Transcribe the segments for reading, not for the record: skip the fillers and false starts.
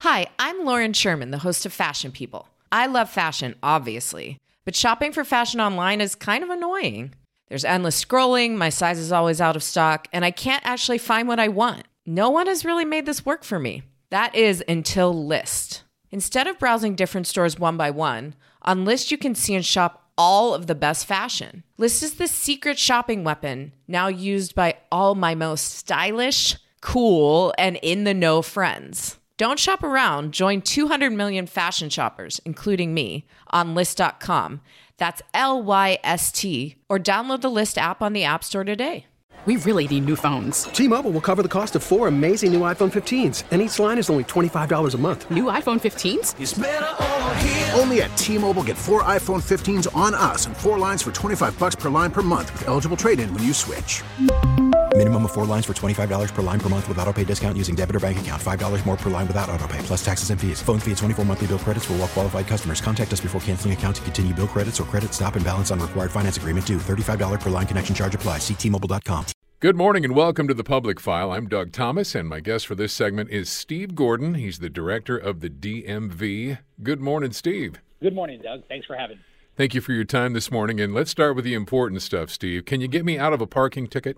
Hi, I'm Lauren Sherman, the host of Fashion People. I love fashion, obviously, but shopping for fashion online is kind of annoying. There's endless scrolling, my size is always out of stock, and I can't actually find what I want. No one has really made this work for me. That is until Lyst. Instead of browsing different stores one by one, on Lyst you can see and shop all of the best fashion. Lyst is the secret shopping weapon, now used by all my most stylish, cool, and in-the-know friends. Don't shop around. Join 200 million fashion shoppers, including me, on Lyst.com. That's Lyst, or download the Lyst app on the App Store today. We really need new phones. T-Mobile will cover the cost of 4 amazing new iPhone 15s, and each line is only $25 a month. New iPhone 15s? It's better over here. Only at T-Mobile, get 4 iPhone 15s on us and 4 lines for $25 per line per month with eligible trade-in when you switch. Minimum of 4 lines for $25 per line per month with autopay discount using debit or bank account. $5 more per line without autopay, plus taxes and fees. Phone fee at 24 monthly bill credits for well-qualified customers. Contact us before canceling account to continue bill credits or credit stop and balance on required finance agreement due. $35 per line connection charge applies. See T-Mobile.com. Good morning and welcome to The Public File. I'm Doug Thomas, and my guest for this segment is Steve Gordon. He's the director of the DMV. Good morning, Steve. Good morning, Doug. Thanks for having me. Thank you for your time this morning, and let's start with the important stuff, Steve. Can you get me out of a parking ticket?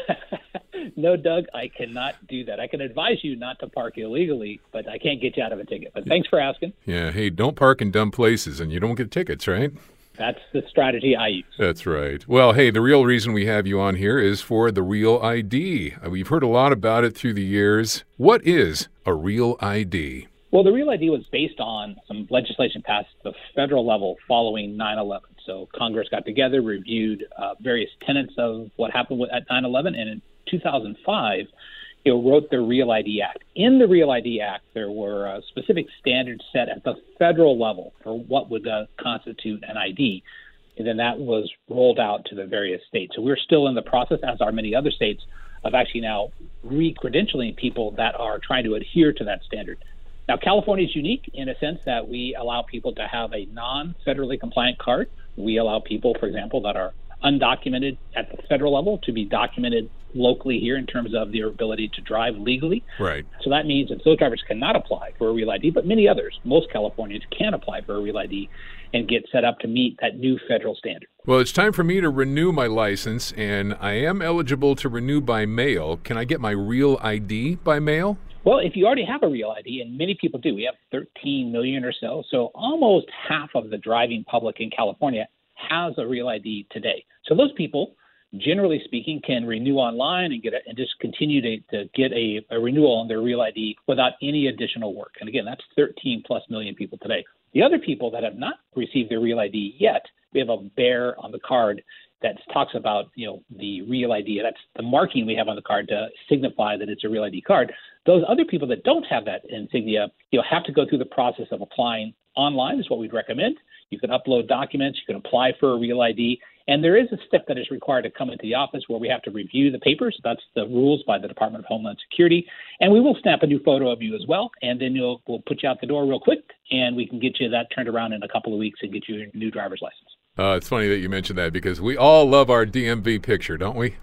No, Doug, I cannot do that. I can advise you not to park illegally, but I can't get you out of a ticket. But thanks for asking. Yeah, hey, don't park in dumb places, and you don't get tickets, right? That's the strategy I use. That's right. Well, hey, the real reason we have you on here is for the Real ID. We've heard a lot about it through the years. What is a Real ID? Well, the Real ID was based on some legislation passed at the federal level following 9/11. So Congress got together, reviewed various tenets of what happened at 9/11, and in 2005, wrote the Real ID Act. In the Real ID Act, there were specific standards set at the federal level for what would constitute an ID. And then that was rolled out to the various states. So we're still in the process, as are many other states, of actually now re-credentialing people that are trying to adhere to that standard. Now, California is unique in a sense that we allow people to have a non-federally compliant card. We allow people, for example, that are undocumented at the federal level to be documented locally here in terms of their ability to drive legally. Right. So that means that those drivers cannot apply for a Real ID, but many others, most Californians, can apply for a Real ID and get set up to meet that new federal standard. Well, it's time for me to renew my license, and I am eligible to renew by mail. Can I get my Real ID by mail? Well, if you already have a Real ID, and many people do, we have 13 million or so almost half of the driving public in California has a Real ID today. So those people, generally speaking, can renew online and and just continue to get a renewal on their Real ID without any additional work. And again, that's 13 plus million people today. The other people that have not received their Real ID yet, we have a bear on the card that talks about, the Real ID. That's the marking we have on the card to signify that it's a Real ID card. Those other people that don't have that insignia, have to go through the process of applying online is what we'd recommend. You can upload documents, you can apply for a Real ID, and there is a step that is required to come into the office where we have to review the papers. That's the rules by the Department of Homeland Security, and we will snap a new photo of you as well, and then we'll put you out the door real quick, and we can get you that turned around in a couple of weeks and get you your new driver's license. It's funny that you mentioned that because we all love our DMV picture, don't we?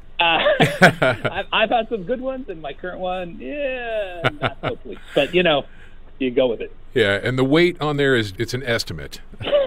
I've had some good ones, and my current one, not so pleased. But, you go with it. Yeah, and the weight on there it's an estimate.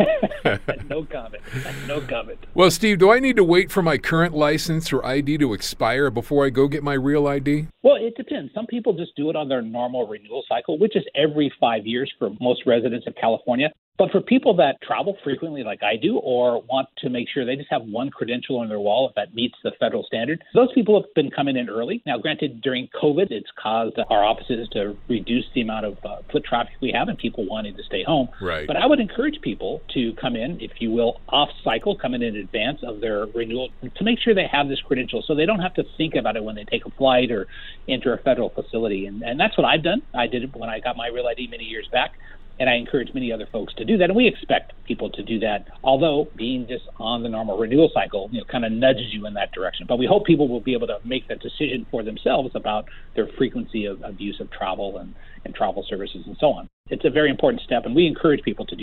No comment. No comment. Well, Steve, do I need to wait for my current license or ID to expire before I go get my Real ID? Well, it depends. Some people just do it on their normal renewal cycle, which is every 5 years for most residents of California. But for people that travel frequently like I do or want to make sure they just have one credential on their wall if that meets the federal standard, those people have been coming in early. Now, granted, during COVID, it's caused our offices to reduce the amount of foot traffic we have and people wanting to stay home. Right. But I would encourage people to come in, if you will, off-cycle, come in advance of their renewal to make sure they have this credential so they don't have to think about it when they take a flight or enter a federal facility. And that's what I've done. I did it when I got my Real ID many years back. And I encourage many other folks to do that. And we expect people to do that, although being just on the normal renewal cycle, kind of nudges you in that direction. But we hope people will be able to make that decision for themselves about their frequency of use of travel and travel services and so on. It's a very important step, and we encourage people to do that.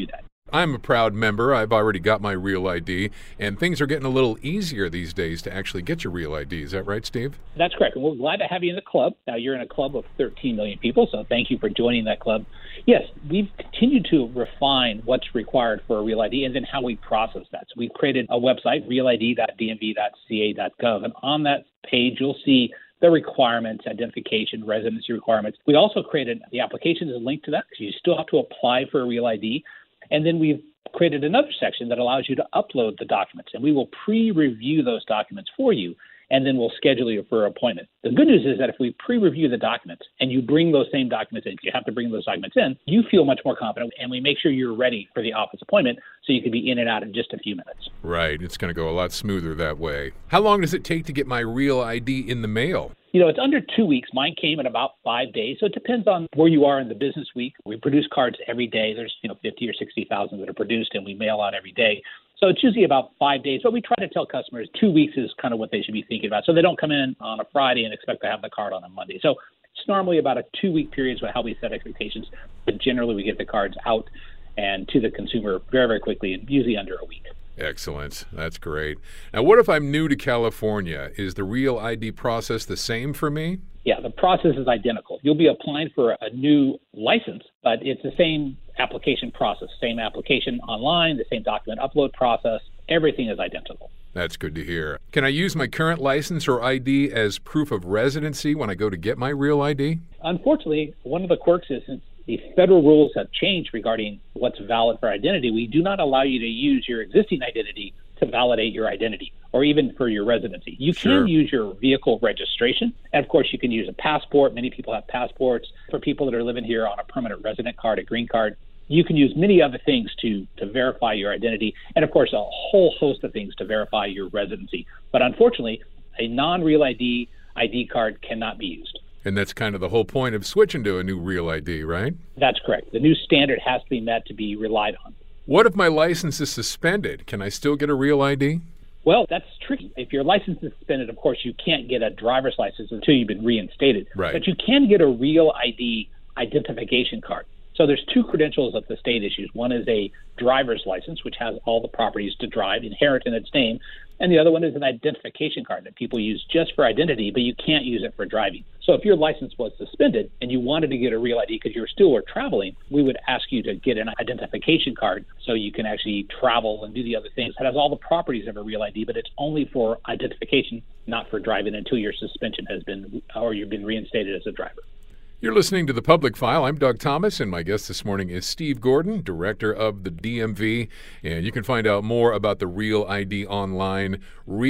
I'm a proud member. I've already got my Real ID, and things are getting a little easier these days to actually get your Real ID. Is that right, Steve? That's correct. And we're glad to have you in the club. Now, you're in a club of 13 million people, so thank you for joining that club. Yes, we've continued to refine what's required for a Real ID and then how we process that. So we've created a website, realid.dmv.ca.gov, and on that page, you'll see the requirements, identification, residency requirements. We also created the application is linked to that because you still have to apply for a Real ID. And then we've created another section that allows you to upload the documents, and we will pre-review those documents for you, and then we'll schedule you for an appointment. The good news is that if we pre-review the documents and you bring those same documents in, you have to bring those documents in, you feel much more confident, and we make sure you're ready for the office appointment so you can be in and out in just a few minutes. Right. It's going to go a lot smoother that way. How long does it take to get my Real ID in the mail? It's under 2 weeks. Mine came in about 5 days. So it depends on where you are in the business week. We produce cards every day. There's 50 or 60,000 that are produced, and we mail out every day. So it's usually about 5 days. But we try to tell customers 2 weeks is kind of what they should be thinking about. So they don't come in on a Friday and expect to have the card on a Monday. So it's normally about a 2 week period is how we set expectations. But generally, we get the cards out and to the consumer very, very quickly, and usually under a week. Excellent. That's great. Now, what if I'm new to California? Is the Real ID process the same for me? Yeah, the process is identical. You'll be applying for a new license, but it's the same application process, same application online, the same document upload process. Everything is identical. That's good to hear. Can I use my current license or ID as proof of residency when I go to get my Real ID? Unfortunately, one of the quirks is since the federal rules have changed regarding what's valid for identity, we do not allow you to use your existing identity to validate your identity or even for your residency. You Sure. can use your vehicle registration. And of course, you can use a passport. Many people have passports. For people that are living here on a permanent resident card, a green card, you can use many other things to verify your identity. And of course, a whole host of things to verify your residency. But unfortunately, a non-Real ID card cannot be used. And that's kind of the whole point of switching to a new Real ID, right? That's correct. The new standard has to be met to be relied on. What if my license is suspended? Can I still get a Real ID? Well, that's tricky. If your license is suspended, of course, you can't get a driver's license until you've been reinstated. Right. But you can get a Real ID identification card. So there's two credentials that the state issues. One is a driver's license, which has all the properties to drive inherent in its name. And the other one is an identification card that people use just for identity, but you can't use it for driving. So if your license was suspended and you wanted to get a Real ID because you still were traveling, we would ask you to get an identification card so you can actually travel and do the other things. It has all the properties of a Real ID, but it's only for identification, not for driving until your suspension has been or you've been reinstated as a driver. You're listening to The Public File. I'm Doug Thomas, and my guest this morning is Steve Gordon, director of the DMV. And you can find out more about the Real ID online,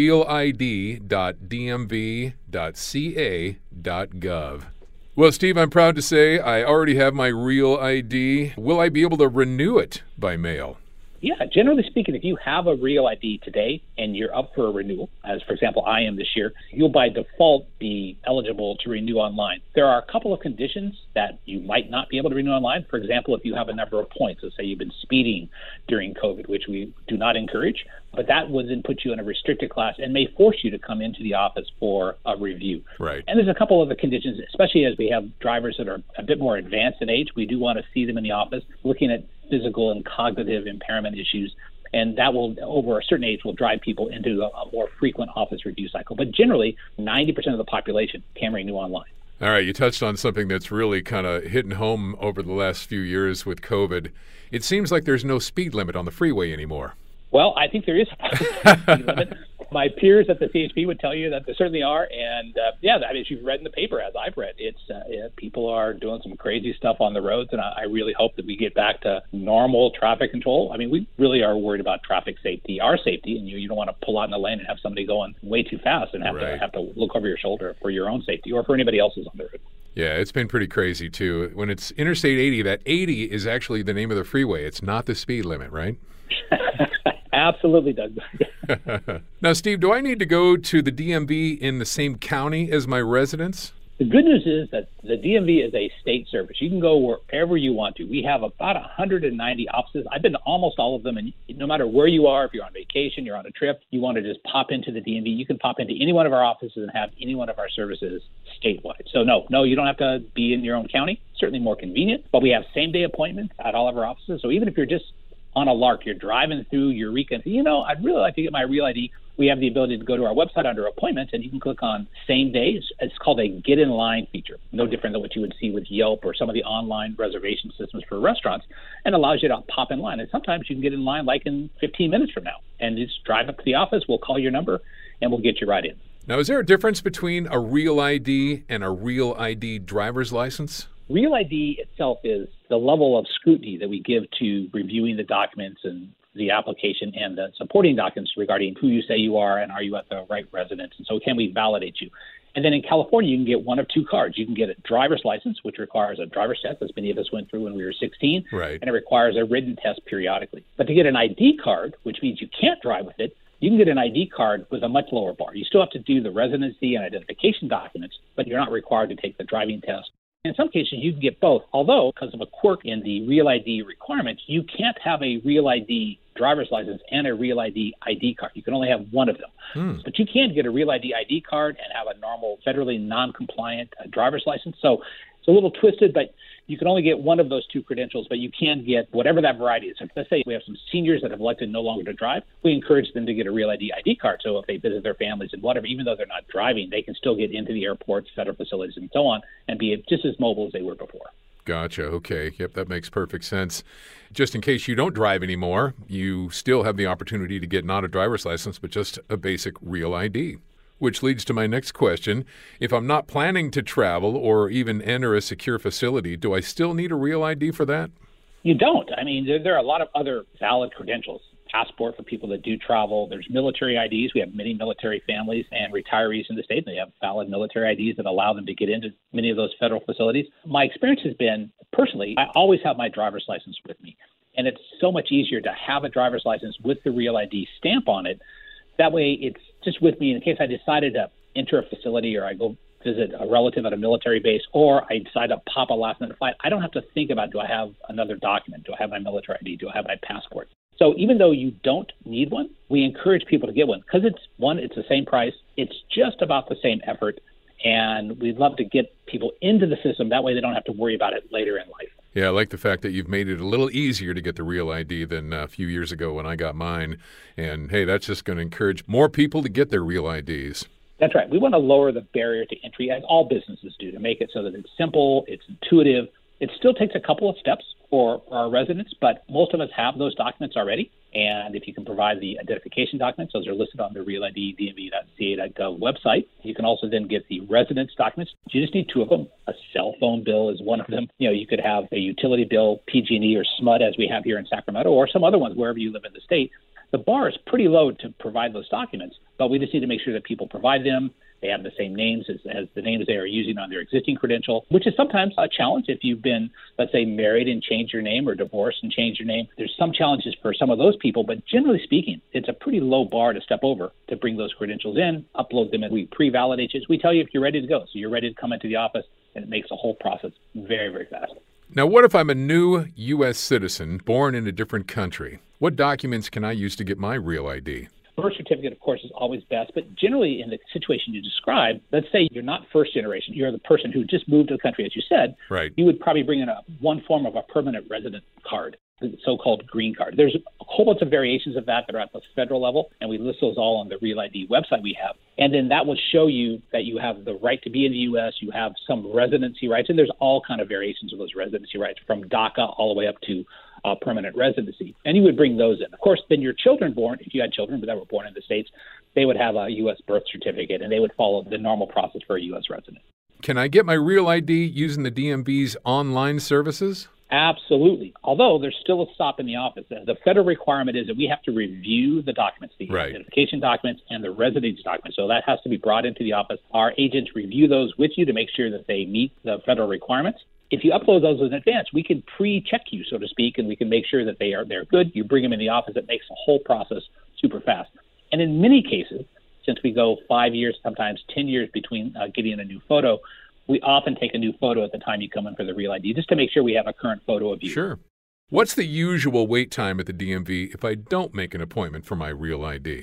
realid.dmv.ca.gov. Well, Steve, I'm proud to say I already have my Real ID. Will I be able to renew it by mail? Yeah, generally speaking, if you have a Real ID today and you're up for a renewal, as for example I am this year, you'll by default be eligible to renew online. There are a couple of conditions that you might not be able to renew online. For example, if you have a number of points, let's say you've been speeding during COVID, which we do not encourage, but that would then put you in a restricted class and may force you to come into the office for a review. Right. And there's a couple of the conditions, especially as we have drivers that are a bit more advanced in age. We do want to see them in the office looking at physical and cognitive impairment issues, and that will, over a certain age, will drive people into a more frequent office review cycle. But generally, 90% of the population can renew online. All right, you touched on something that's really kind of hitting home over the last few years with COVID. It seems like there's no speed limit on the freeway anymore. Well, I think there is a speed limit. My peers at the CHP would tell you that there certainly are. And, as you've read in the paper, as I've read, people are doing some crazy stuff on the roads. And I really hope that we get back to normal traffic control. I mean, we really are worried about traffic safety, our safety. And you don't want to pull out in the lane and have somebody going way too fast and have to look over your shoulder for your own safety or for anybody else's on the road. Yeah, it's been pretty crazy, too. When it's Interstate 80, that 80 is actually the name of the freeway. It's not the speed limit, right? Absolutely, Doug. Now, Steve, do I need to go to the DMV in the same county as my residence? The good news is that the DMV is a state service. You can go wherever you want to. We have about 190 offices. I've been to almost all of them, and no matter where you are, if you're on vacation, you're on a trip, you want to just pop into the DMV, you can pop into any one of our offices and have any one of our services statewide. So no, you don't have to be in your own county. Certainly more convenient, but we have same-day appointments at all of our offices. So even if you're just on a lark, you're driving through Eureka and say, I'd really like to get my Real ID. We have the ability to go to our website under appointments, and you can click on same days. It's called a get in line feature, no different than what you would see with Yelp or some of the online reservation systems for restaurants, and allows you to pop in line. And sometimes you can get in line like in 15 minutes from now, and just drive up to the office. We'll call your number, and we'll get you right in. Now, is there a difference between a Real ID and a Real ID driver's license? Real ID itself is the level of scrutiny that we give to reviewing the documents and the application and the supporting documents regarding who you say you are and are you at the right residence, and so can we validate you. And then in California, you can get one of two cards. You can get a driver's license, which requires a driver's test, as many of us went through when we were 16, right, and it requires a written test periodically. But to get an ID card, which means you can't drive with it, you can get an ID card with a much lower bar. You still have to do the residency and identification documents, but you're not required to take the driving test. In some cases, you can get both, although because of a quirk in the Real ID requirements, you can't have a Real ID driver's license and a Real ID ID card. You can only have one of them. But you can get a Real ID ID card and have a normal, federally non-compliant driver's license. So it's a little twisted, but you can only get one of those two credentials, but you can get whatever that variety is. So let's say we have some seniors that have elected no longer to drive. We encourage them to get a Real ID ID card. So if they visit their families and whatever, even though they're not driving, they can still get into the airports, federal facilities, and so on, and be just as mobile as they were before. Gotcha. Okay. Yep, that makes perfect sense. Just in case you don't drive anymore, you still have the opportunity to get not a driver's license, but just a basic Real ID. Which leads to my next question. If I'm not planning to travel or even enter a secure facility, do I still need a Real ID for that? You don't. I mean, there are a lot of other valid credentials. Passport for people that do travel. There's military IDs. We have many military families and retirees in the state. They have valid military IDs that allow them to get into many of those federal facilities. My experience has been, personally, I always have my driver's license with me. And it's so much easier to have a driver's license with the Real ID stamp on it. That way, it's just with me in case I decided to enter a facility or I go visit a relative at a military base or I decide to pop a last-minute flight. I don't have to think about, do I have another document? Do I have my military ID? Do I have my passport? So even though you don't need one, we encourage people to get one because it's the same price. It's just about the same effort. And we'd love to get people into the system. That way they don't have to worry about it later in life. Yeah, I like the fact that you've made it a little easier to get the Real ID than a few years ago when I got mine. And, hey, that's just going to encourage more people to get their Real IDs. That's right. We want to lower the barrier to entry, as all businesses do, to make it so that it's simple, it's intuitive. It still takes a couple of steps for our residents, but most of us have those documents already. And if you can provide the identification documents, those are listed on the realid.dmv.ca.gov website. You can also then get the residence documents. You just need two of them. A cell phone bill is one of them. You could have a utility bill, PG&E or SMUD, as we have here in Sacramento, or some other ones wherever you live in the state. The bar is pretty low to provide those documents, but we just need to make sure that people provide them. They have the same names as the names they are using on their existing credential, which is sometimes a challenge if you've been, let's say, married and changed your name or divorced and changed your name. There's some challenges for some of those people, but generally speaking, it's a pretty low bar to step over to bring those credentials in, upload them, and we pre-validate you. We tell you if you're ready to go. So you're ready to come into the office, and it makes the whole process very, very fast. Now, what if I'm a new U.S. citizen born in a different country? What documents can I use to get my Real ID? Birth certificate, of course, is always best, but generally in the situation you described, let's say you're not first generation, you're the person who just moved to the country, as you said, right. You would probably bring in one form of a permanent resident card, the so-called green card. There's a whole bunch of variations of that are at the federal level, and we list those all on the Real ID website we have. And then that will show you that you have the right to be in the U.S., you have some residency rights, and there's all kind of variations of those residency rights, from DACA all the way up to permanent residency. And you would bring those in. Of course, then your children born, if you had children that were born in the States, they would have a U.S. birth certificate, and they would follow the normal process for a U.S. resident. Can I get my Real ID using the DMV's online services? Absolutely. Although there's still a stop in the office. The federal requirement is that we have to review the documents, the identification documents and the residence documents. So that has to be brought into the office. Our agents review those with you to make sure that they meet the federal requirements. If you upload those in advance, we can pre-check you, so to speak, and we can make sure that they're good. You bring them in the office. It makes the whole process super fast. And in many cases, since we go 5 years, sometimes 10 years between getting a new photo, we often take a new photo at the time you come in for the Real ID, just to make sure we have a current photo of you. Sure. What's the usual wait time at the DMV if I don't make an appointment for my Real ID?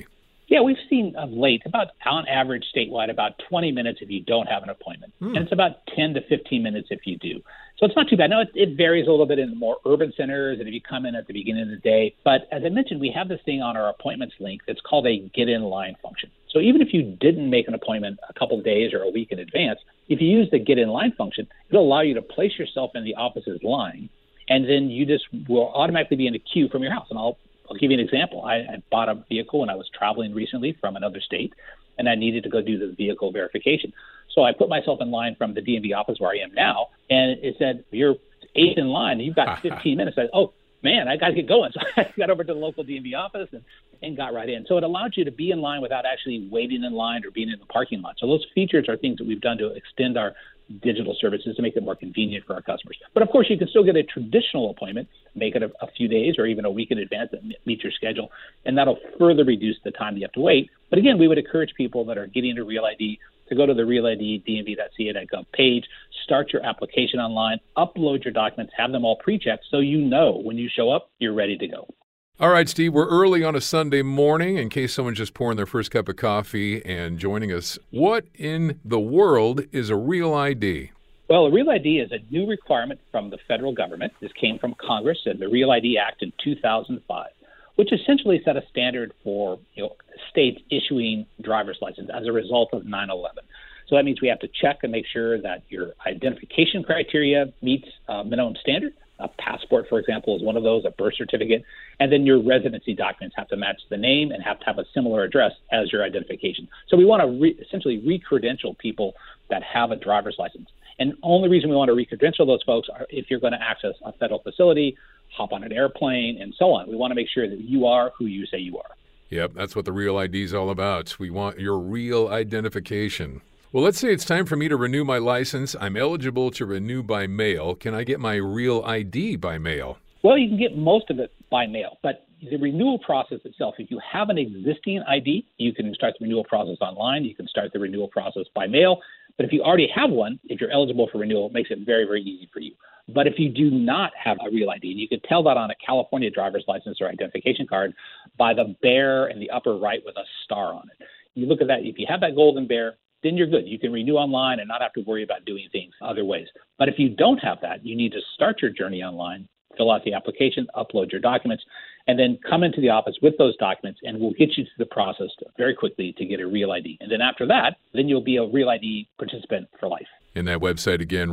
Yeah, we've seen of late, about on average statewide, about 20 minutes if you don't have an appointment. And it's about 10 to 15 minutes if you do. So it's not too bad. Now, it varies a little bit in the more urban centers and if you come in at the beginning of the day. But as I mentioned, we have this thing on our appointments link that's called a get in line function. So even if you didn't make an appointment a couple of days or a week in advance, if you use the get in line function, it'll allow you to place yourself in the office's line. And then you just will automatically be in a queue from your house. And I'll give you an example. I bought a vehicle when I was traveling recently from another state, and I needed to go do the vehicle verification. So I put myself in line from the DMV office where I am now, and it said, you're eighth in line, and you've got 15 minutes. I said, oh, man, I got to get going. So I got over to the local DMV office and got right in. So it allowed you to be in line without actually waiting in line or being in the parking lot. So those features are things that we've done to extend our digital services to make it more convenient for our customers. But of course, you can still get a traditional appointment, make it a few days or even a week in advance that meets your schedule, and that'll further reduce the time you have to wait. But again, we would encourage people that are getting a Real ID to go to the Real ID DMV.ca.gov page, start your application online, upload your documents, have them all pre-checked so you know when you show up, you're ready to go. All right, Steve, we're early on a Sunday morning in case someone's just pouring their first cup of coffee and joining us. What in the world is a Real ID? Well, a Real ID is a new requirement from the federal government. This came from Congress and the Real ID Act in 2005, which essentially set a standard for states issuing driver's license as a result of 9/11. So that means we have to check and make sure that your identification criteria meets minimum standard. A passport, for example, is one of those, a birth certificate, and then your residency documents have to match the name and have to have a similar address as your identification. So we want to essentially re-credential people that have a driver's license. And the only reason we want to re-credential those folks are if you're going to access a federal facility, hop on an airplane, and so on. We want to make sure that you are who you say you are. Yep, that's what the Real ID is all about. We want your real identification. Well, let's say it's time for me to renew my license. I'm eligible to renew by mail. Can I get my Real ID by mail? Well, you can get most of it by mail, but the renewal process itself, if you have an existing ID, you can start the renewal process online. You can start the renewal process by mail. But if you already have one, if you're eligible for renewal, it makes it very, very easy for you. But if you do not have a Real ID, and you can tell that on a California driver's license or identification card by the bear in the upper right with a star on it. You look at that. If you have that golden bear, then you're good. You can renew online and not have to worry about doing things other ways. But if you don't have that, you need to start your journey online, fill out the application, upload your documents, and then come into the office with those documents, and we'll get you through the process very quickly to get a Real ID. And then after that, then you'll be a Real ID participant for life. And that website again,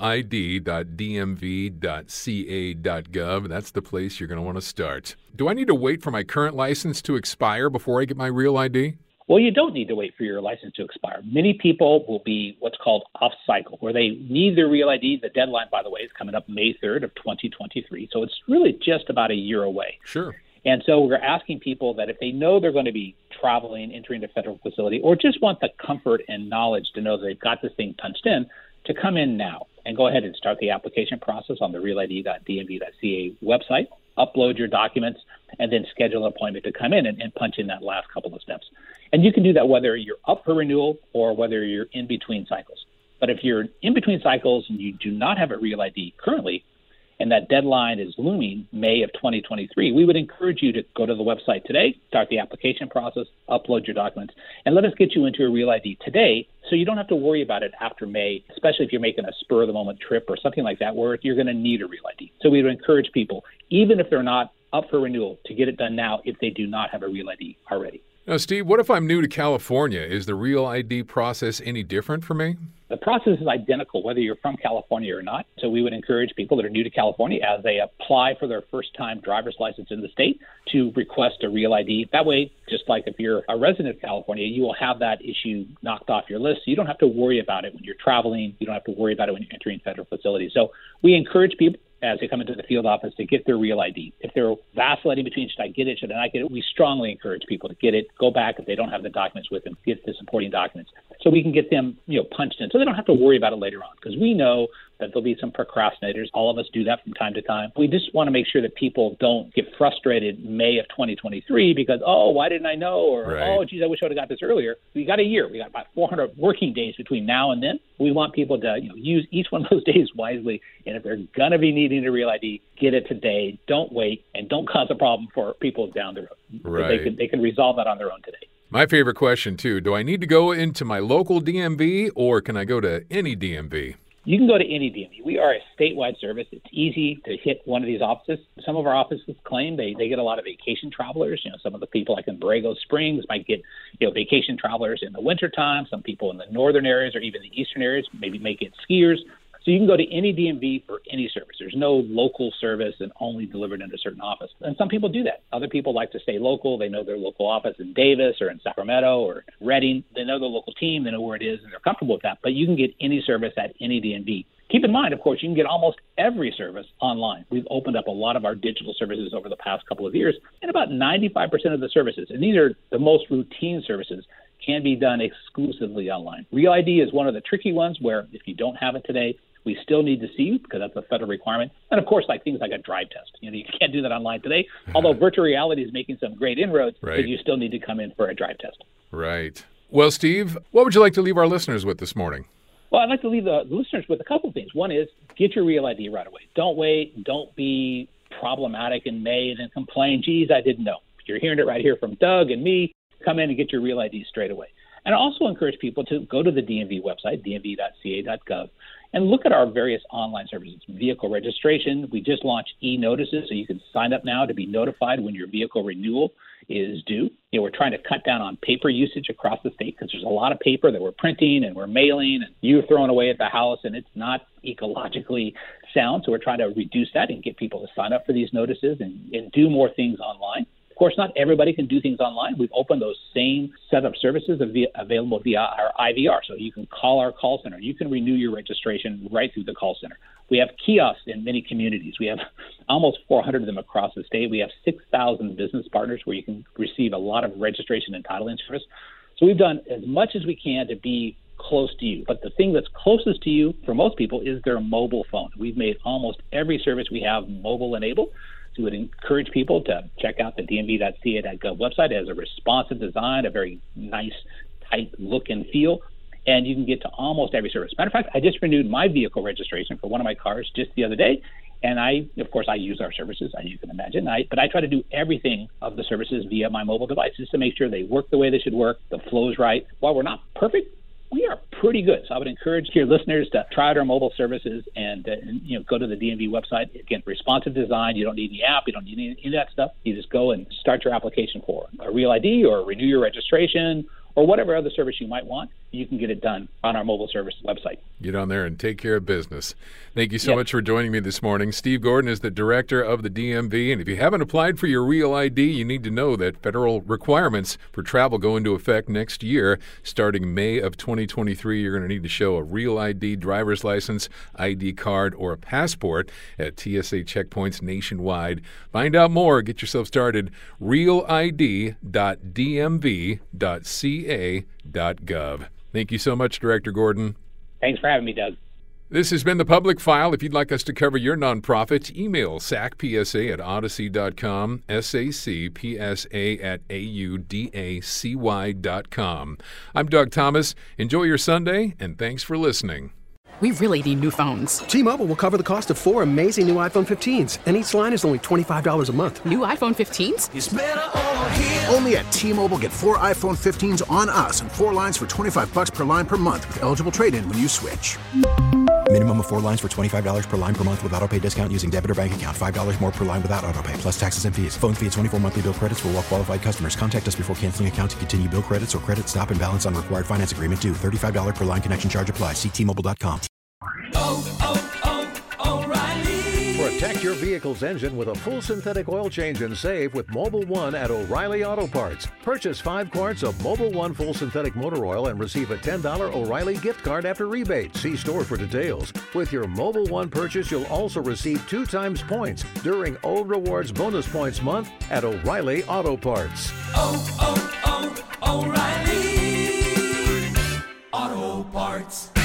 realid.dmv.ca.gov. That's the place you're going to want to start. Do I need to wait for my current license to expire before I get my Real ID? Well, you don't need to wait for your license to expire. Many people will be what's called off cycle, where they need their Real ID. The deadline, by the way, is coming up May 3rd of 2023. So it's really just about a year away. Sure. And so we're asking people that if they know they're going to be traveling, entering a federal facility, or just want the comfort and knowledge to know that they've got this thing punched in, to come in now and go ahead and start the application process on the realid.dmv.ca website, upload your documents, and then schedule an appointment to come in and punch in that last couple of steps. And you can do that whether you're up for renewal or whether you're in between cycles. But if you're in between cycles and you do not have a Real ID currently, and that deadline is looming May of 2023, we would encourage you to go to the website today, start the application process, upload your documents, and let us get you into a Real ID today so you don't have to worry about it after May, especially if you're making a spur-of-the-moment trip or something like that where you're going to need a Real ID. So we would encourage people, even if they're not up for renewal, to get it done now if they do not have a Real ID already. Now, Steve, what if I'm new to California? Is the Real ID process any different for me? The process is identical whether you're from California or not. So we would encourage people that are new to California as they apply for their first-time driver's license in the state to request a Real ID. That way, just like if you're a resident of California, you will have that issue knocked off your list. You don't have to worry about it when you're traveling. You don't have to worry about it when you're entering federal facilities. So we encourage people as they come into the field office to get their Real ID. If they're vacillating between should I get it, should I not get it, we strongly encourage people to get it, go back if they don't have the documents with them, get the supporting documents so we can get them punched in so they don't have to worry about it later on, because we know that there'll be some procrastinators. All of us do that from time to time. We just want to make sure that people don't get frustrated May of 2023 because, why didn't I know? Or, right. Geez, I wish I would have got this earlier. We got a year. We got about 400 working days between now and then. We want people to use each one of those days wisely. And if they're going to be needing a Real ID, get it today. Don't wait, and don't cause a problem for people down the road. Right. They can resolve that on their own today. My favorite question, too. Do I need to go into my local DMV or can I go to any DMV? You can go to any DMV. We are a statewide service. It's easy to hit one of these offices. Some of our offices claim they get a lot of vacation travelers. Some of the people like in Borrego Springs might get, vacation travelers in the wintertime. Some people in the northern areas or even the eastern areas maybe may get skiers. So you can go to any DMV for any service. There's no local service and only delivered in a certain office. And some people do that. Other people like to stay local. They know their local office in Davis or in Sacramento or Redding. They know their local team. They know where it is, and they're comfortable with that. But you can get any service at any DMV. Keep in mind, of course, you can get almost every service online. We've opened up a lot of our digital services over the past couple of years, and about 95% of the services, and these are the most routine services, can be done exclusively online. Real ID is one of the tricky ones where if you don't have it today, we still need to see you because that's a federal requirement. And, of course, like things like a drive test. You can't do that online today, although virtual reality is making some great inroads, but you still need to come in for a drive test. Right. Well, Steve, what would you like to leave our listeners with this morning? Well, I'd like to leave the listeners with a couple of things. One is get your Real ID right away. Don't wait. Don't be problematic in May and then complain, geez, I didn't know. You're hearing it right here from Doug and me. Come in and get your Real ID straight away. And I also encourage people to go to the DMV website, dmv.ca.gov, and look at our various online services. Vehicle registration. We just launched e-notices, so you can sign up now to be notified when your vehicle renewal is due. We're trying to cut down on paper usage across the state because there's a lot of paper that we're printing and we're mailing and you're throwing away at the house, and it's not ecologically sound. So we're trying to reduce that and get people to sign up for these notices and do more things online. Of course, not everybody can do things online. We've opened those same set of services available via our IVR. So you can call our call center. You can renew your registration right through the call center. We have kiosks in many communities. We have almost 400 of them across the state. We have 6,000 business partners where you can receive a lot of registration and titling service. So we've done as much as we can to be close to you. But the thing that's closest to you for most people is their mobile phone. We've made almost every service we have mobile enabled. So we would encourage people to check out the dmv.ca.gov website. It has a responsive design, a very nice, tight look and feel, and you can get to almost every service. Matter of fact, I just renewed my vehicle registration for one of my cars just the other day, and I use our services, as you can imagine, but I try to do everything of the services via my mobile devices to make sure they work the way they should work, the flow's right. While we're not perfect, we are pretty good. So I would encourage your listeners to try out our mobile services and go to the DMV website. Again, responsive design. You don't need the app. You don't need any of that stuff. You just go and start your application for a Real ID or renew your registration or whatever other service you might want. You can get it done on our mobile service website. Get on there and take care of business. Thank you so much for joining me this morning. Steve Gordon is the director of the DMV. And if you haven't applied for your Real ID, you need to know that federal requirements for travel go into effect next year. Starting May of 2023, you're going to need to show a Real ID driver's license, ID card, or a passport at TSA checkpoints nationwide. Find out more. Get yourself started. realid.dmv.ca.gov. Thank you so much, Director Gordon. Thanks for having me, Doug. This has been The Public File. If you'd like us to cover your nonprofit, email sacpsa@odyssey.com, sacpsa@audacy.com. I'm Doug Thomas. Enjoy your Sunday, and thanks for listening. We really need new phones. T-Mobile will cover the cost of 4 amazing new iPhone 15s, and each line is only $25 a month. New iPhone 15s? It's better over here. Only at T-Mobile, get 4 iPhone 15s on us and 4 lines for $25 per line per month with eligible trade-in when you switch. Minimum of 4 lines for $25 per line per month with autopay discount using debit or bank account. $5 more per line without autopay, plus taxes and fees. Phone fee at 24 monthly bill credits for well-qualified customers. Contact us before canceling account to continue bill credits or credit stop and balance on required finance agreement due. $35 per line connection charge applies. See T-Mobile.com. O'Reilly. Protect your vehicle's engine with a full synthetic oil change and save with Mobil 1 at O'Reilly Auto Parts. Purchase 5 quarts of Mobil 1 full synthetic motor oil and receive a $10 O'Reilly gift card after rebate. See store for details. With your Mobil 1 purchase, you'll also receive 2 times points during O Rewards Bonus Points Month at O'Reilly Auto Parts. O'Reilly Auto Parts.